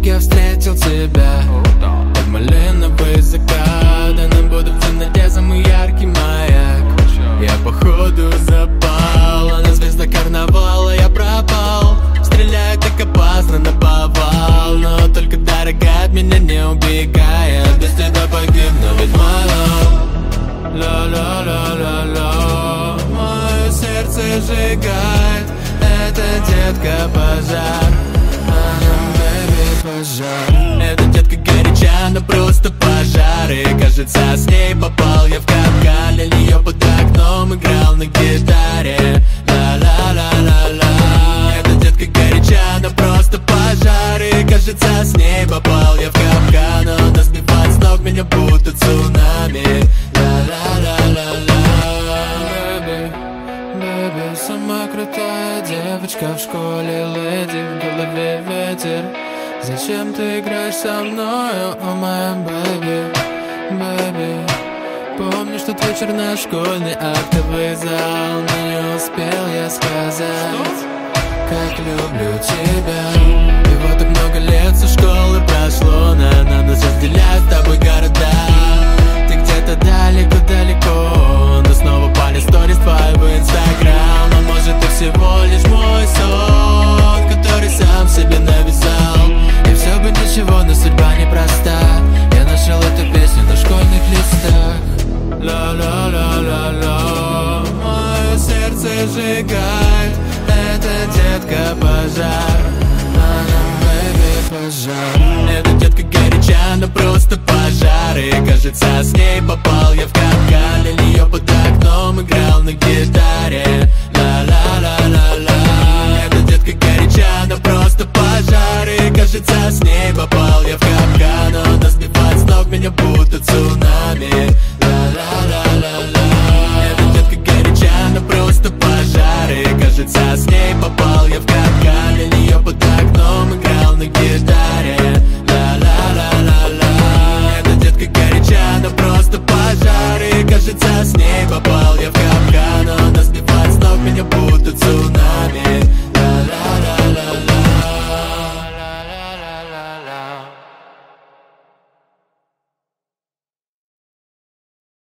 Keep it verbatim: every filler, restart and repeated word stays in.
я встретил тебя под малиновый закат, и нам будут в темноте самый яркий маяк. Я походу запал, а на звезда карнавала я пропал. Стреляю так опасно наповал, но только дорога от меня не убегает. Без тебя погибну, ведь my love. Ла-ла-ла-ла-ла, мое сердце сжигает, это детка пожар, она, baby, пожар. Эта детка горяча, она просто пожар, и кажется, с ней попал я в капкан. Для нее под окном играл на гитаре. Ла-ла-ла-ла-ла. Эта детка горяча, она просто пожар, и кажется, с ней попал я в капкан. Она сбивает с ног меня будто цунами. Ла-ла-ла-ла-ла. Baby, baby, самая крутая девочка в школе, леди, в голове ветер. Зачем ты играешь со мною, о моя baby, baby? Помнишь тот вечер на школьный актовый зал, но не успел я сказать, как люблю тебя. И вот так много лет со школы прошло, на, на нас разделяют с тобой города. Ты где-то далеко-далеко, но снова пали сторис твоего инстаграм. А может, ты всего лишь мой сон, который сам себе навязал. И все бы ничего, но судьба непроста. Я нашел эту песню на школьных листах. Ла-ла-ла-ла-ла, мое сердце сжигает, это детка пожар, она, baby, пожар. Эта детка горяча, она просто пожар, и кажется, с ней попал я в капкан. Для нее под окном играл на гитаре. Ла-ла-ла-ла-ла. Эта детка горяча, она просто пожар, и кажется, с ней попал я в капкан. Она сбивает с ног меня будто цунами. Ла-ла-ла-ла-ла. Эта детка горяча, она просто пожар, и кажется, с ней попал я в капкан. Для нее под окном играл на гитаре. Ла-ла-ла-ла-ла. Эта детка горяча, она просто пожар, и кажется, с ней попал